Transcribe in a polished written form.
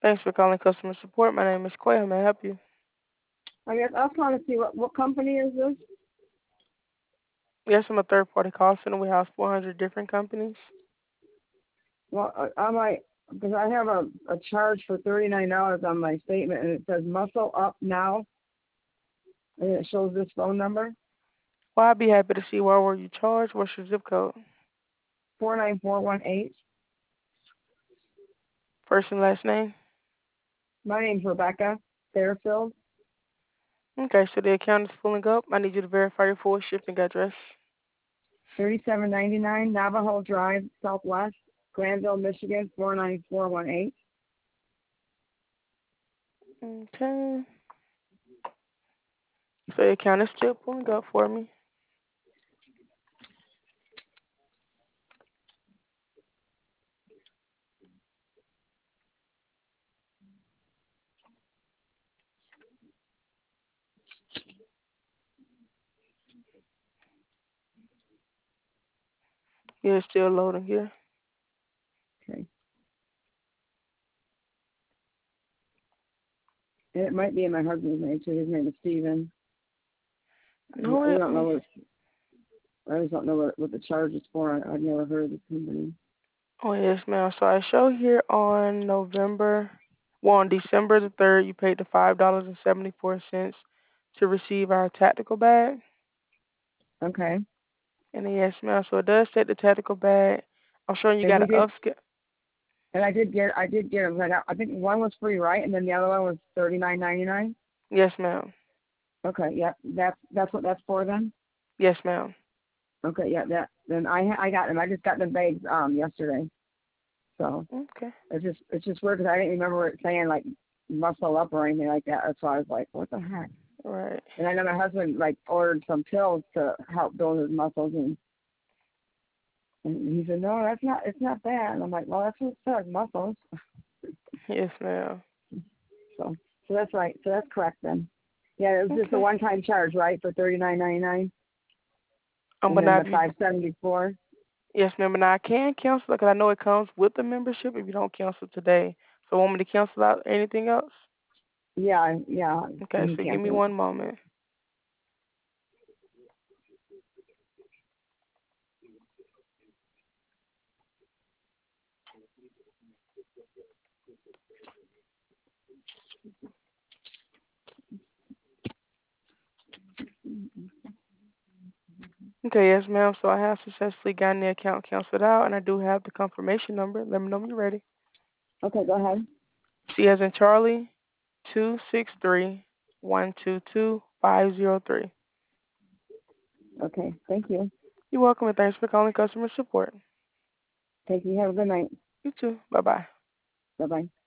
Thanks for calling customer support. My name is Quay. How may I help you? I guess I was trying to see what company is this? Yes, I'm a third-party call center. We house 400 different companies. Well, I might because I have a charge for $39 on my statement, and it says Muscle Up Now, and it shows this phone number Well, I'd be happy to see where were you charged. What's your zip code? 49418. First and last name? My name's Rebecca Fairfield. Okay, so the account is pulling up. I need you to verify your full shipping address. 3799 Navajo Drive, Southwest, Granville, Michigan 49418. Okay. So the account is still pulling up for me. Yeah, it's still loading here. Okay. And it might be in my husband's name too. His name is Steven. No, We don't know what. I just don't know what the charge is for. I've never heard of this company. Oh, yes, ma'am. So I show here on on December the 3rd, you paid the $5.74 to receive our tactical bag. Okay. And then, yes, ma'am. So it does take the tactical bag. I'm showing you And got we an did, upscale. and I did get them. I think one was free, right? And then the other one was $39.99. Yes, ma'am. Okay, yeah, that's what that's for then. Yes, ma'am. Okay, yeah, then I got them. I just got the bags yesterday. So Okay. it's just weird because I didn't remember it saying like muscle up or anything like that. That's why I was like, what the heck? All right. And I know my husband like ordered some pills to help build his muscles, and he said, no, it's not that. And I'm like, well, that's what it says, muscles. Yes, ma'am. So that's right. So that's correct then. Yeah, it was just a Okay. one-time charge, right, for $39.99, and But then now the if you, $5.74. yes, ma'am. But now I can cancel because I know it comes with the membership if you don't cancel today. So want me to cancel out anything else? Yeah, Okay. you So give me cancel it. one moment. Okay. Yes, ma'am. So I have successfully gotten the account canceled out, and I do have the confirmation number. Let me know when you're ready. Okay, go ahead. C as in Charlie, 263-122-503. Okay, thank you. You're welcome, and thanks for calling customer support. Thank you. Have a good night. You too. Bye bye. Bye bye.